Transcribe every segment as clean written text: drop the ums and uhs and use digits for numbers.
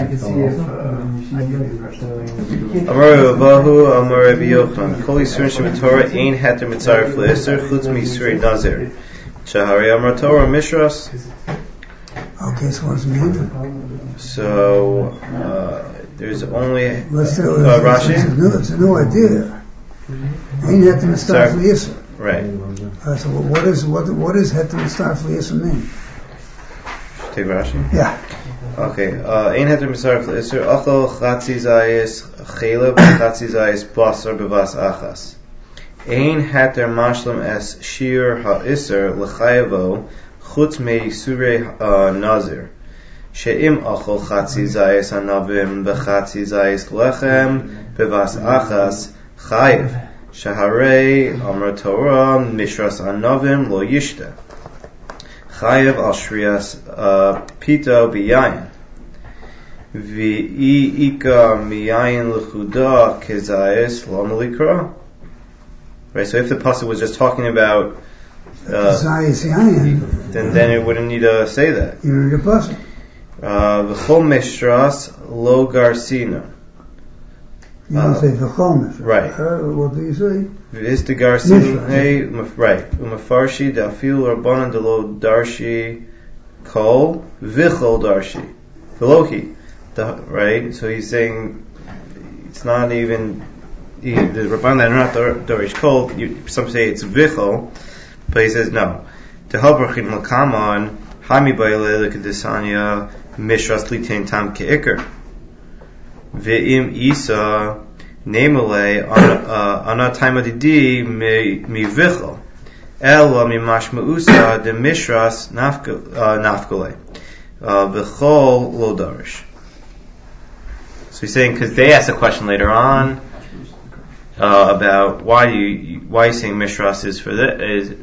can see if I get it. Amar Ravahu, Amar Rabbi Yochanan, Kol Yisurin Shebetorah Ein Heter Mitzaref L'Isur Chutz MiYisurei Nazir. Shahari Amar Torah Mishras. Okay, so what's the meaning? So there's only Rashi. It's a new idea. Ein Heter Mitzaref L'Isur. Right. So what is Heter Mitzaref L'Isur mean? Take Rashi. Yeah. Okay. Ein Heter Mitzaref L'Isur Achol Chatzi Zayis Chela Chatzi Zayis Basar Bevas Achas. Ein Heter Mashlam Es Shir HaIsur L'Chayavo Chutz MeYisurei Nazir. She'im Achol Chatzi Zayis Anavim B'Chatzi Zayis Lechem Bevas Achas Chayev. Shaharei Amar Torah Mishras Anavim Lo Yishta. Chayev al Shrias Pito B'Yayin. V'i Ika Miyayin L'Chuda Kezayis Lo Melikra. Right, so if the pasuk was just talking about Zayis Yayin, then it wouldn't need to say that. You need a pasuk. V'chol Mishras Lo Garsina. You don't say v'chomish. Right. What do you say? V'is de Garsina. Right. U'mafarshi da'afil rabbanan delo darshi kol v'chol darshi v'lohi. Right. So he's saying it's not even the rabbanan are not darish kol. Some say it's v'chol, but he says no. Tehabrachin lakaman hami ba'ilei l'kedesanya mishras litain tam ke'ikr. Ve'im Isa Nemele Anataima Didi Mi Vichel Ela Mi Mashmausa De Mishras Nafkole Vichol Lo Darish. So he's saying, because they asked a question later on about why you saying Mishras is for this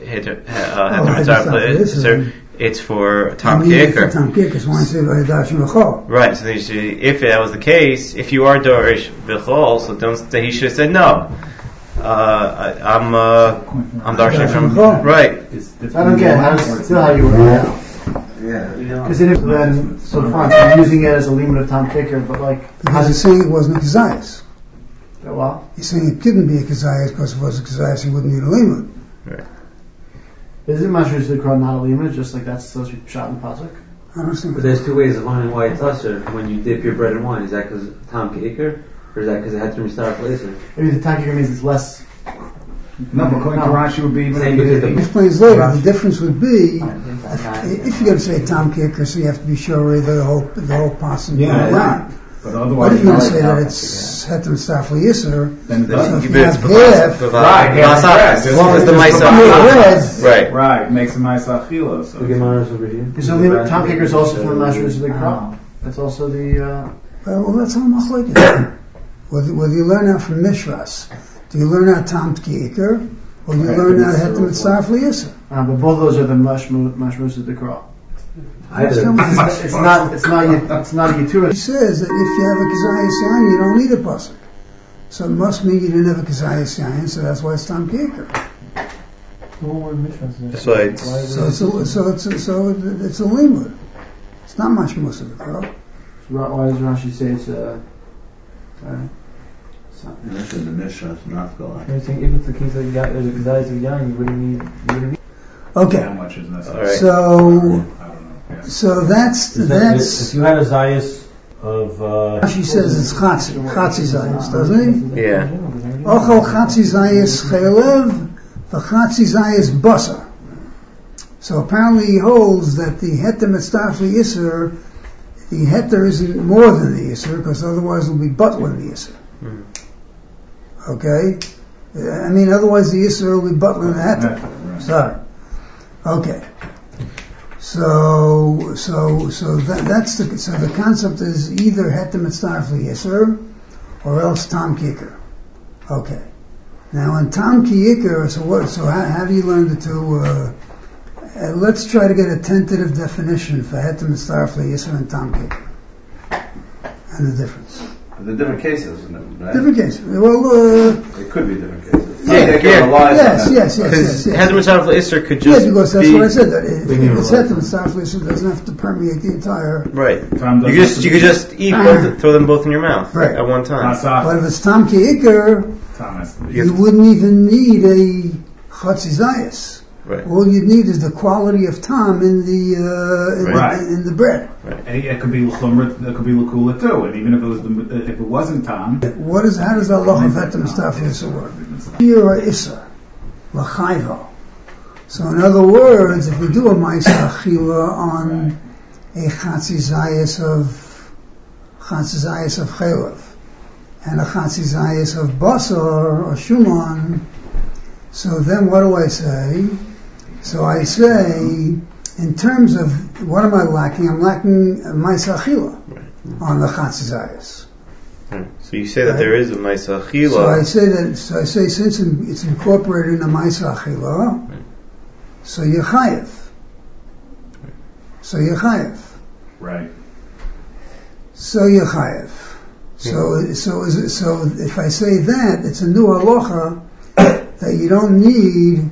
it's for Tam Ki'ikr. Tam Ki'ikr is one say by Dash V'chol. Right, so if that was the case, if you are Dorish V'chol, so he should have said no. I'm Darshan from right. I don't get it. Still how you would yeah. Because then so fine, so I'm using it as a limit of Tam Ki'ikr, but like because he's saying it wasn't a Kazayas. Well, he's saying it couldn't be a Kazayas because if it was a Kazayas he wouldn't need a limit. Right. Isn't Mashrus the Quran not a limit, just like that's supposed to be shot in pasuk? I don't think. But there's two ways of learning why it's usher. When you dip your bread in wine, is that because Tam Ki'ikr, or is that because it had to restart later? Maybe the Tam Ki'ikr means it's less. No, but according to Rashi would be even. He explains later. The difference would be if you're going to say Tam Ki'ikr, so you have to be sure the whole passage. Yeah. But otherwise, if you're going to say that it's Heter Mitzaref L'Isur, then if you have half, right? As long as the Maisa, right, makes a Maisa Achila. So the Tam Ki'ikr is also from the Mashrus of the Quran. That's also the. Well, that's how Machlokes. Whether you learn out from Mishras, do you learn out Tam Ki'ikr, or do you learn out Heter Mitzaref L'Isur? But both those are the Mashrus of the Quran. It's not a Yitura. He says that if you have a Kazayas Yayin, you don't need a pasuk. So it must mean you didn't have a Kazayas Yayin, so that's why it's Tam Ki'ikr. That's right. So it's a limud. It's not much more of the Quran. Why does Rashi say it's This is the Mishnah, it's not going. You're saying if it's the case of Kazayas of Yain, you wouldn't need. Okay. How much is necessary? Right. So that's if you had a Zayas of she says it's Chatzi Zayas, doesn't he? Yeah. Ochel Chatzi Zayas Chelev v'Chatzi Zayas Basar. So apparently he holds that the Heter Mitzaref L'Isur, the Heter isn't more than the Isur, because otherwise it will be butler the Isur. Okay? I mean, otherwise the Isur will be butler the Heter. Sorry. Okay. So the concept is either Heter Mitzaref L'Isur or else Tam Ki'ikr. Okay. Now in Tam Ki'ikr, so how do you learn the two? Let's try to get a tentative definition for Heter Mitzaref L'Isur and Tam Ki'ikr and the difference. The different cases, isn't it? Right? Different cases. Well, it could be different cases. Yes. Because Heter Mitzaref L'Isser could just because that's be, what I said. That if it's Heter Mitzaref L'Isser, it doesn't have to permeate the entire. right. You could just eat both, throw them both in your mouth at one time. But if it's Tam Ki'ikr, you wouldn't even need a Chatzi Zayis. Right. All you need is the quality of tam in the in the bread. Right. And it could be l'chumra, it could be l'kula too. And even if it wasn't tam, how does the halacha of Heter Mitzaref L'Isser work? Here Isser, l'chayva. So in other words, if we do a ma'aseh achila on a chatzi zayis of chaylev and a chatzi zayis of basar or shuman, so then what do I say? So I say, in terms of what am I lacking? I'm lacking ma'aseh achila on the chatzi zayis. So you say that there is a ma'aseh achila. So I say since it's incorporated in the ma'aseh achila, so you're chayev. right. So you're chayev. So if I say that, it's a new halacha that you don't need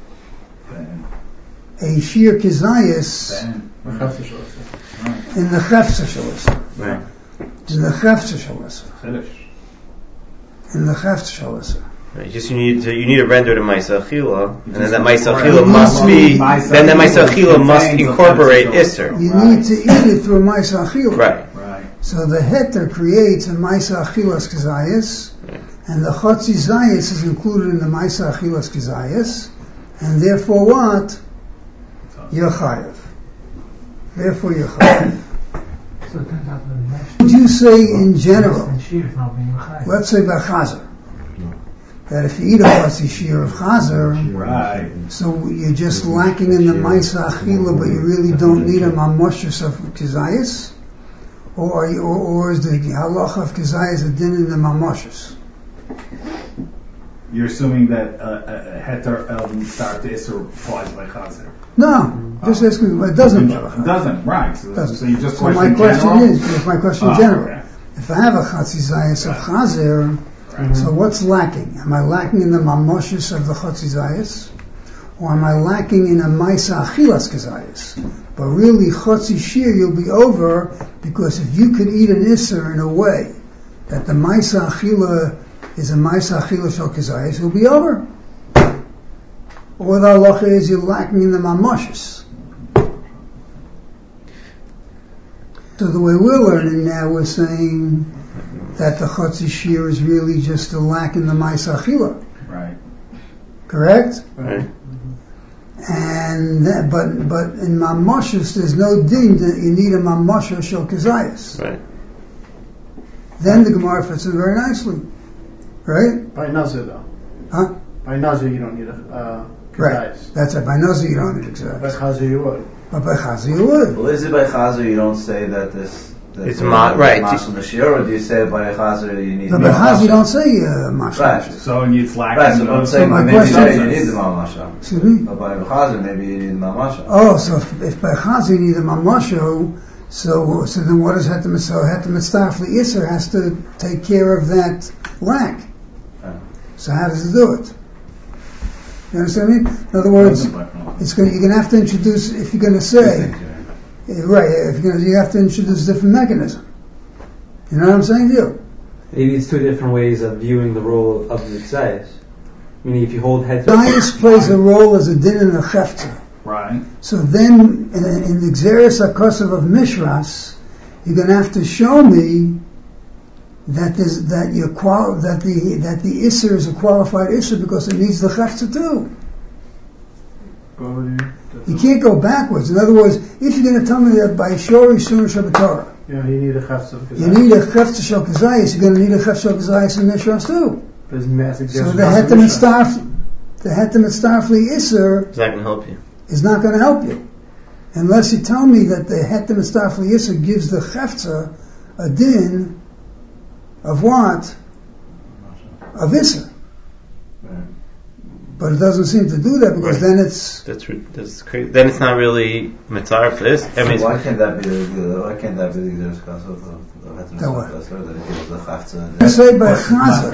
a shir kizayis in the chefza shalisa. Right. In the chefza shalisa. Right. Just you need to render to ma'aseh achila, and then that ma'aseh achila must be. Then that ma'aseh achila must incorporate Isser. You need to eat it through ma'aseh achila. Right. So the heter creates a ma'aseh achilas kizayis, and the chatzi zayis is included in the ma'aseh achilas kizayis, and therefore what? You're chayev. Therefore you're chayev. Would you say in general, let's say by chazer, that if you eat a chatzi shir of chazer, so you're just lacking in the ma'aseh achila, but you really don't need a mamoshus of kizayis? Or is the halacha of kizayis a din in the mamoshes? You're assuming that heter start to Isser applies by chazer. No, just asking. It doesn't. It doesn't, right? So you just so my question is general. Okay. If I have a chatzi zayis of chazer, so what's lacking? Am I lacking in the mamoshes of the chatzi zayis? Or am I lacking in a ma'aseh achilas kizayis? But really, chatzi shir you'll be over, because if you could eat an isser in a way that the ma'aseh achila is a ma'aseh achila shel kizayis, you'll be over. Or the halacha is you're lacking in the mamoshes. So the way we're learning now, we're saying that the chatzi shir is really just a lack in the ma'aseh achila. Right. Correct? Right. And but in mamoshes there's no din that you need a mamosha shel kizayis. Right. Then the Gemara fits in very nicely, right? By nazir though. Huh? By nazir you don't need a kizayis. Right. That's it. By nazir you don't need a kizayis. By chazer you would. But by chazer you would. Well, is it by chazer you don't say that this? It's right. Mashal Nashir, or do you say by chazer you need? No, by chazer you don't say mashal. Right. So it's lacking. Right. So I'm saying my maybe question you need the mamasha. Excuse me? But by chazer maybe you need the mamasha. Oh, so if by chazer you need a mamasha, so then what does heter mitzaref l'isser has to take care of that lack? So how does it do it? You understand me? In other words, you're going to have to introduce, if you're going to say, right, you have to introduce a different mechanism. You know what I'm saying to you? Maybe it's two different ways of viewing the role of the kizayis. Meaning if you hold heter... Kizayis plays a role as a din in the chefta. Right. So then, in the Xeris HaKosav of Mishras, you're going to have to show me that the Isser is a qualified Isser because it needs the chefta too. You can't go backwards. In other words, if you're going to tell me that by Shori Sunnah Shabbat Torah, you need a chefta of kizayis. you need a chefta shel kizayis, you're going to need a chefta shel kizayis in Mishras too. So the heter mitzaref Isser Is that going to help you? is not going to help you. Unless you tell me that the heter mitzaref Isser gives the chefta a din of what? Of Isser. But it doesn't seem to do that because then it's... That's crazy. Then it's not really mitzaref for this. I mean, why can't that be the Xeris Kasav of That what? that it gives the chafza? I say by chazer.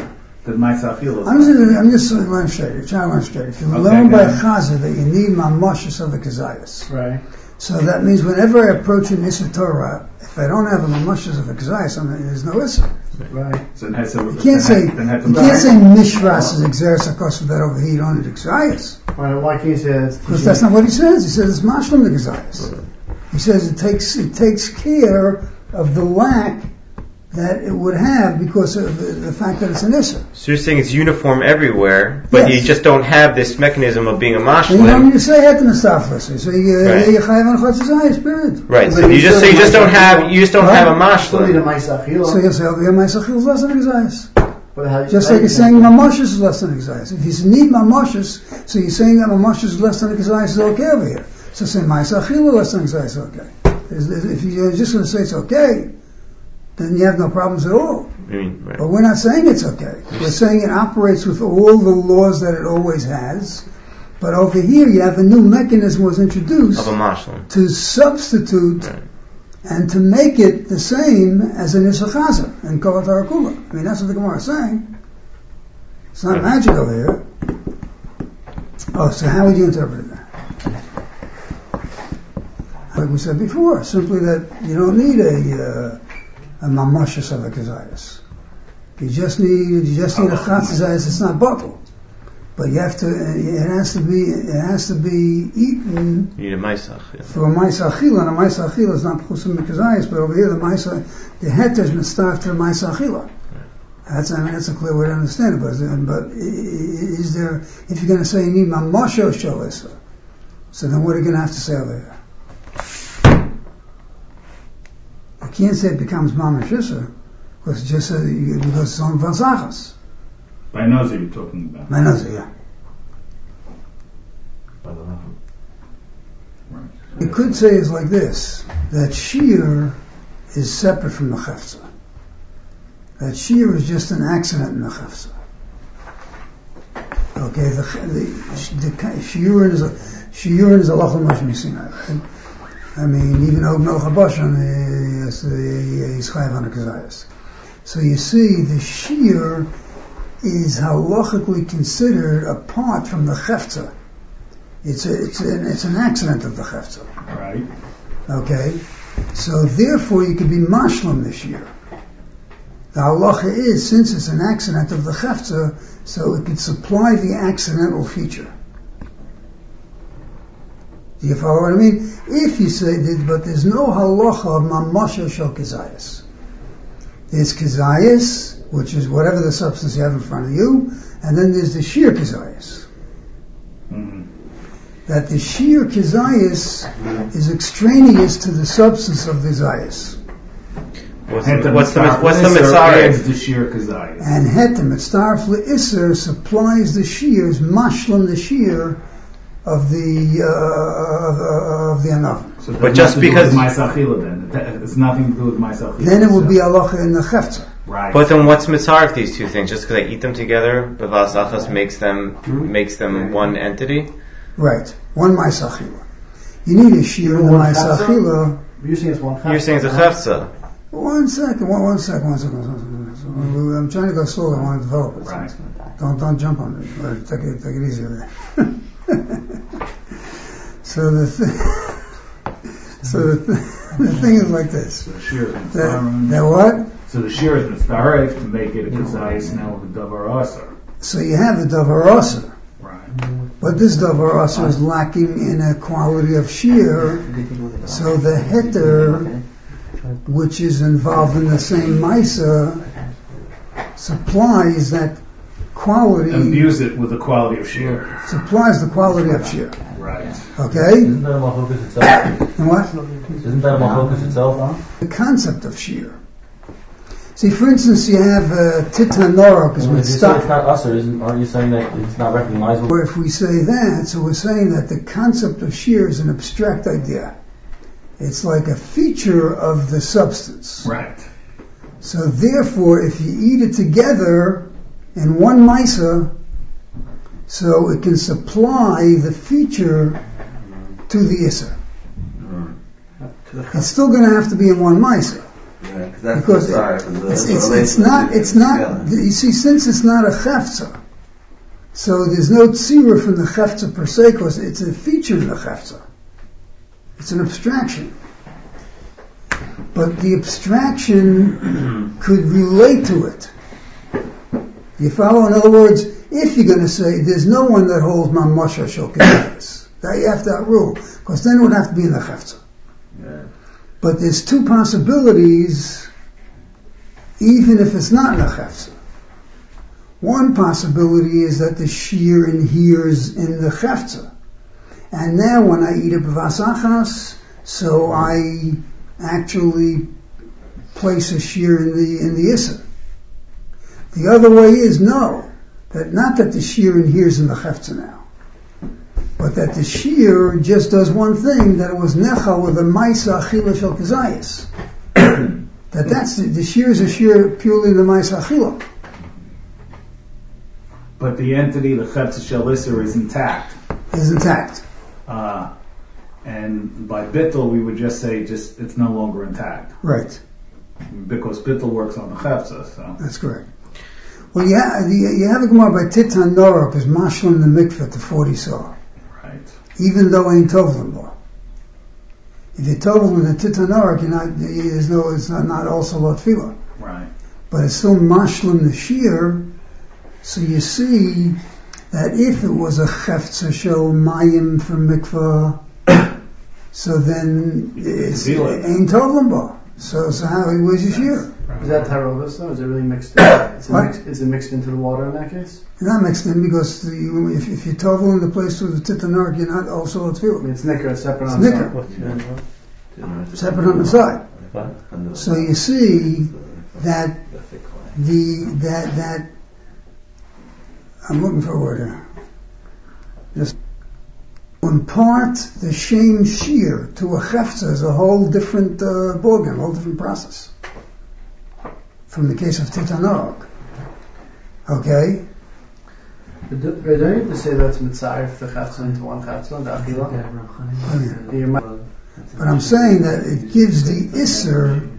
The Maisa Achila. I'm just trying to learn straight. If you learn by Chazer that you need mamashas of the kazayas, Right. so that means whenever I approach an Issa Torah, if I don't have a mamashas of the kazayas, there's no Issa. Right. So then You can't say mishras is exeris akos that over here you don't need kazayas. Why can't you say that? Because that's not what he says. He says it's mashlim the kazayas. He says it takes care of the lack that it would have because of the fact that it's an issa. So you're saying it's uniform everywhere, but you just don't have this mechanism of being a mashlim. You don't say het in the staflis. So you chayv on chatzayis, period. Right. So you just don't have a Still need mashlim. a Maisa Achila. So you say over here Ma'aseh Achila is less than exayis. But how- Just like you're saying mamashis is less than exayis. If you need mamashis, so you're saying that mamashis is less than exayis is okay over here. So say Ma'aseh Achila less than exayis is okay. If you're just going to say it's okay, then you have no problems at all. Right. But we're not saying it's okay. We're saying it operates with all the laws that it always has. But over here, you have a new mechanism was introduced Of a mashlim. to substitute and to make it the same as an Issa Chazer and Kol Tarakula. I mean, that's what the Gemara is saying. It's not magic over here. Oh, so how would you interpret that? Like we said before, simply that you don't need a mamashas of a kazayas. You just need a chatzayas. It's not bottle, but you have to. It has to be eaten. You need a maisach. Yeah. For a maisa achila, and a maisa achila is not chusim mikazayas, but over here the heter is mistarf to the maisa achila. That's a clear way to understand it. But is there? If you're going to say you need mamasho sholesa, so then what are you going to have to say over here? You can't say it becomes mamash issa because it just because it's on valzachas. By Nazir you're talking about. By Nazir, yeah. Right. You could say it's like this: that shear is separate from the chefza. That shear is just an accident in the chefza. Okay, the shiurin is a lachal mashmi sinai, right? I mean, even though Melch HaBashan is chayv on the kazayas. So you see, the shear is halachically considered apart from the chefza. It's an accident of the chefza. Right. Okay, so therefore you could be mashlam this year. The halacha is, since it's an accident of the chefza, so it could supply the accidental feature. Do you follow what I mean? If you say that, but there's no halacha of mamasha shel kazayas. There's kazayas, which is whatever the substance you have in front of you, and then there's the sheer kazayas. Mm-hmm. That the sheer kazayas is extraneous to the substance of the zayas. What's the mitzvah? The sheer kazayas. And hetem, mitzaref le'isser, supplies the shears, mashlam the shear of the anaf. So But just because Maisachila then it's nothing to do with Maisachila. Then it would be halacha in the chefza. Right. But then what's mitzaref these two things? Just because I eat them together, bevas achas makes them one entity. Right. One maisachila. You need a shear in the maisachila. You're saying it's one. You're saying it's a chefza. One second. I'm trying to go slow. I want to develop it. Right. Don't jump on me. Take it easy there. So the thing is like this. So the shear is That what? So the shear is mitzaref to make it a kazayas now with the davar asar. So you have the davar asar. Right. But this davar asar is lacking in a quality of shear. So the heter, which is involved in the same maisa, supplies that quality. Imbue it with the quality of shear. Supplies the quality of shear. Right. Okay? Isn't that a malchokes itself? And what? Isn't that a malchokes itself? The concept of shear. See, for instance, you have titan norok is If you say it's mitzvah. not usher, aren't you saying that it's not recognizable? Or if we say that, so we're saying that the concept of shear is an abstract idea. It's like a feature of the substance. Right. So therefore, if you eat it together in one maisa, so it can supply the feature to the Isser. It's still going to have to be in one maisa. Yeah, that's Because it's not, you see, since it's not a chefza, so there's no tzira from the chefza per se, because it's a feature of the chefza. It's an abstraction. But the abstraction could relate to it. You follow? In other words, if you're going to say there's no one that holds mamasha shokadis, that you have that rule, because then it would have to be in the chefza. Yeah. But there's two possibilities, even if it's not in the chefza. One possibility is that the shear inheres in the chefza, and now when I eat a b'vasachas, so I actually place a shear in the issa. The other way is no, that not that the shear inheres in the chefza now, but that the shear just does one thing, that it was nechal with a maisa achila shel kazayis. That's the shear is a shear purely the maisa achila. But the entity, the Chetz Shel Isser, is intact. Is intact. And by bittul, we would just say it's no longer intact. Right. Because bittul works on the Chetza, so. That's correct. Well, you have a Gemara by Titan Norok is mashlim the mikveh to 40 saw. Right. Even though ain't tovlim bo. If you're tovlim in the Titan Norok, it's not also lot tefillah. Right. But it's still mashlim the shear. So you see that if it was a chefza shel mayim from mikveh, so then it's ain't tovlim bo. So how where's your shear? Is that tarovis though? Is it really mixed in? Is it mixed into the water in that case? It's not mixed in because if you're tovel in the place with the titanark, you're not also a tefillah. I mean, it's nicker, it's separate on the side. Separate on the side. So you see that that I'm looking for a word here. Just impart the shame shear to a chefza is a whole different ballgame, a whole different process. From the case of Titanok. Okay? But don't you have to say that's mitzayef the chatza into one chatza, the achila? But I'm saying that it gives the isser.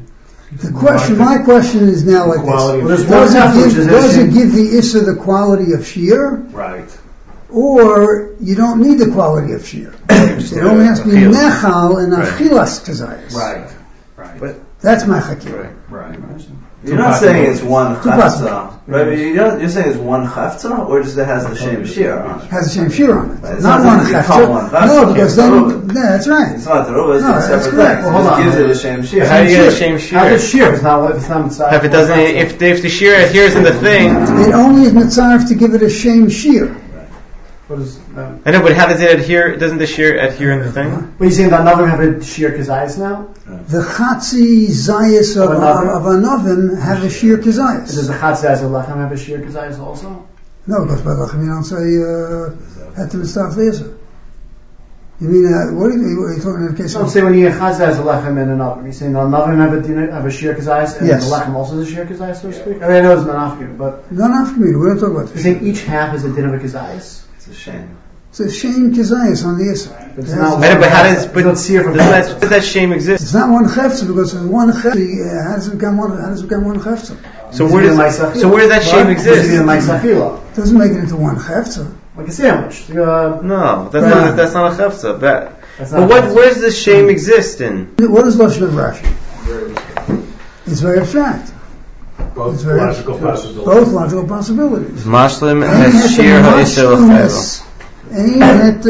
My question is now like this: does it give the isser the quality of shear? Right. Or you don't need the quality of shear. It only has to be nechal and achilas kazayas. Right. Right. But that's my chakir. Right. You're not saying it's one chafza, right? You're saying it's one chafza, or just it has the same shear on it? Has the same shear on it. Right. Not one chafza. No, because then, that's right. It's not the ruba, it's a separate thing. Well, hold on. It gives it a shame shear. how do you get a shame shear? How does shear? It's not mitzayef. If it doesn't, if the shear adheres in the thing, it only is mitzayef to give it a shame shear. What is I know, but how does it adhere? Doesn't the shear adhere in the thing? But you're saying that another have a shear kazayas now? The chatzi zayas of anovim have a shear kazayas. Does the chatzaz of lechem have a shear kazayas also? No, because by lechem you don't say hetem staf lezer. You mean what are you talking in the case? So I'm saying when you chatzaz of lechem and an oven, you're saying the oven have a shear kazayas, and yes. the lechem also has a shear kazayas, so to speak. I mean, I know it's not after, but not after me. We don't talk about this. You're saying each half is a din of a kazayas. It's a shame. It's a shame kazayas on the Isra. But it's not. But how does? But let's see it from does that shame exist? It's not one chefza because it's one chefza. How does it become one chefza? So where does that shame exist? It doesn't make it into one chefza. Like a sandwich. No, that's not a chefza. But where does this shame exist in? What is lashon of Rashi? It's very abstract. Both logical possibilities. Both logical possibilities. Mashlim has sheer ha'isel chayil. Ain't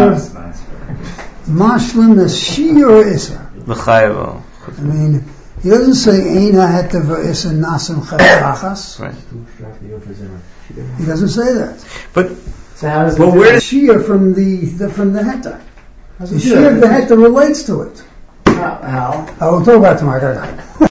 mashlim has sheer isser. L'chayil. I mean, he doesn't say ain't ha'etev isser nasim chayachas. Right. He doesn't say that. But so how does well, where does sheer from the heta? The sheer of the heta relates to it. how? I will talk about it tomorrow.